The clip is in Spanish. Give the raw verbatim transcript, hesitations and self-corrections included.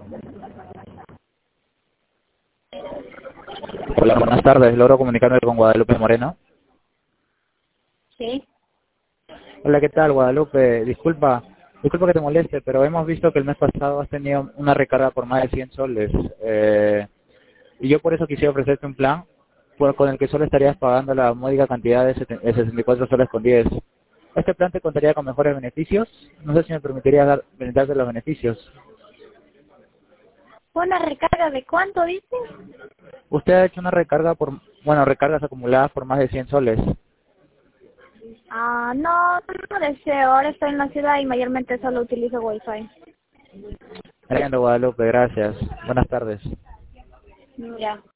Hola, buenas tardes. ¿Logro comunicarme con Guadalupe Moreno? Sí. Hola, ¿qué tal, Guadalupe? Disculpa, disculpa que te moleste, pero hemos visto que el mes pasado has tenido una recarga por más de cien soles. Eh, y yo por eso quisiera ofrecerte un plan por- con el que solo estarías pagando la módica cantidad de seten- de sesenta y cuatro soles con diez. Este plan te contaría con mejores beneficios. No sé si me permitiría dar, brindarte los beneficios. ¿Una recarga de cuánto dices? Usted ha hecho una recarga por, bueno, recargas acumuladas por más de cien soles. Ah, no, no deseo. Ahora estoy en la ciudad y mayormente solo utilizo Wi-Fi. Entiendo, Guadalupe, gracias. Buenas tardes. Ya.